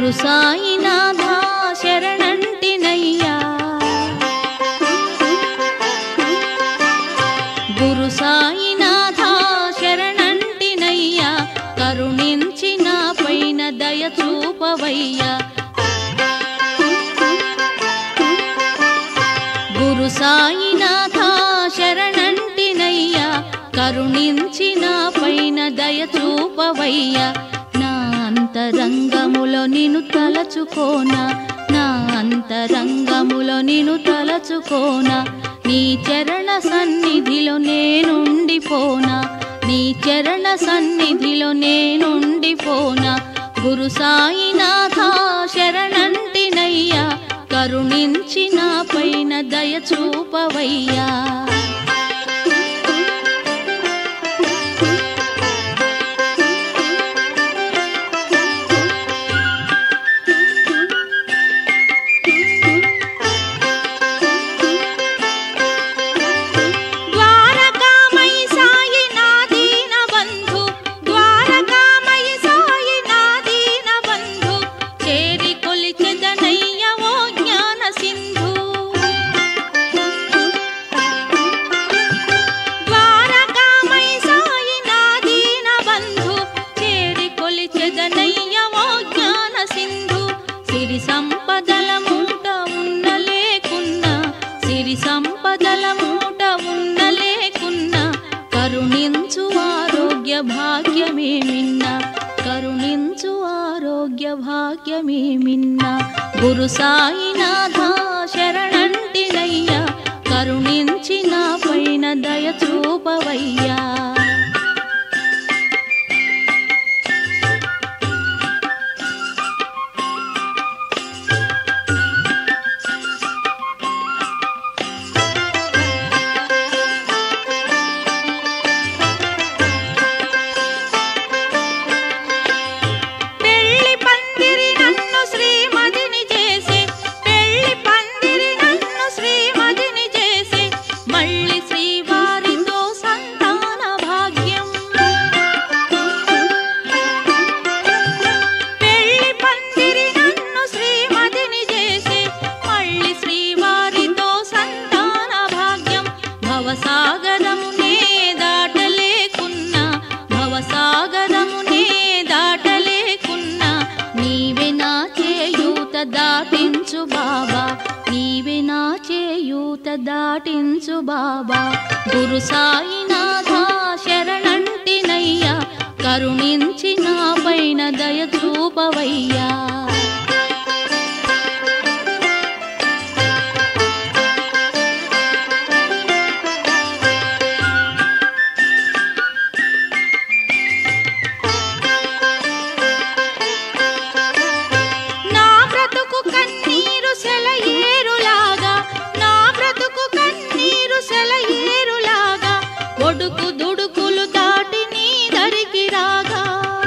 గురు సాయినాథ శరణంటినయ్యా గురు సాయినాథ శరణంటినయ్యా కరుణించి నా పైన దయ చూపవయ్యా గురు సాయినాథ శరణంటినయ్యా కరుణించి నా పైన దయ చూపవయ్యా నా అంతరంగములో నిన్ను తలచుకోనా నా అంతరంగములో నిన్ను తలచుకోనా నీ చరణ సన్నిధిలో నేనుండిపోనా నీ చరణ సన్నిధిలో నేనుండిపోనా గురు సాయినాథ శరణంటినయ్యా కరుణించి నా పైన దయ చూపవయ్యా సిరి సంపదల మూట ఉండలేకున్నా సిరి సంపదల మూట ఉండలేకున్నా కరుణించు ఆరోగ్య భాగ్యమే మిన్నా కరుణించు ఆరోగ్య భాగ్యమే మిన్నా గురు సాయినాథ శరణంటినయ్యా కరుణించి నా పైన దయ చూపవయ్యా భవసాగరమునే దాటలేకున్నా భవసాగరమునే దాటలేకున్నా నీవే నా చేయూత దాటించు బాబా నీవే నా చేయూత దాటించు బాబా గురు సాయినాథ శరణంటినయ్యా కరుణించి నా పైన దయ చూపవయ్యా ఒడుకు దుడుకులు దాటి నీ దరికి రాగా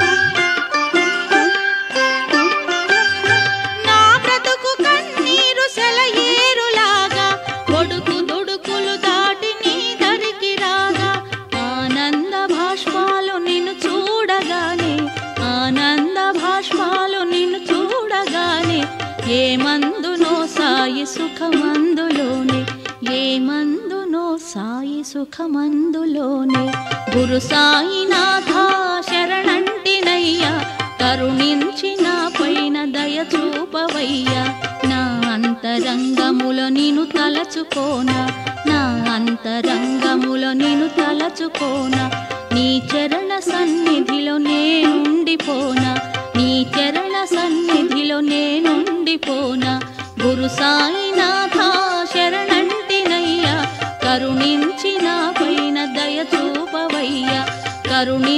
నా బ్రతుకు కన్నీరు సెలయేరులాగా ఒడుకు దుడుకులు దాటి నీ దరికి రాగా ఆనంద భాష్పాలు నిన్ను చూడగానే ఆనంద భాష్పాలు నిన్ను చూడగానే ఏ మందునో సాయి సుఖమందులోనే ఏ మందునో సాయి సుఖమందులోనే గురు సాయినాథ శరణంటినయ్యా కరుణించి నా పైన దయ చూపవయ్యా నా అంతరంగములో నిన్ను తలచుకోనా నా అంతరంగములో నిన్ను తలచుకోనా నీ చరణ సన్నిధిలో నేనుండిపోనా నీ చరణ సన్నిధిలో నేనుండిపోనా గురు సాయినాథ శరణంటినయ్యా కరుణించి నా పైన దయ చూపవయ్యా కరుణి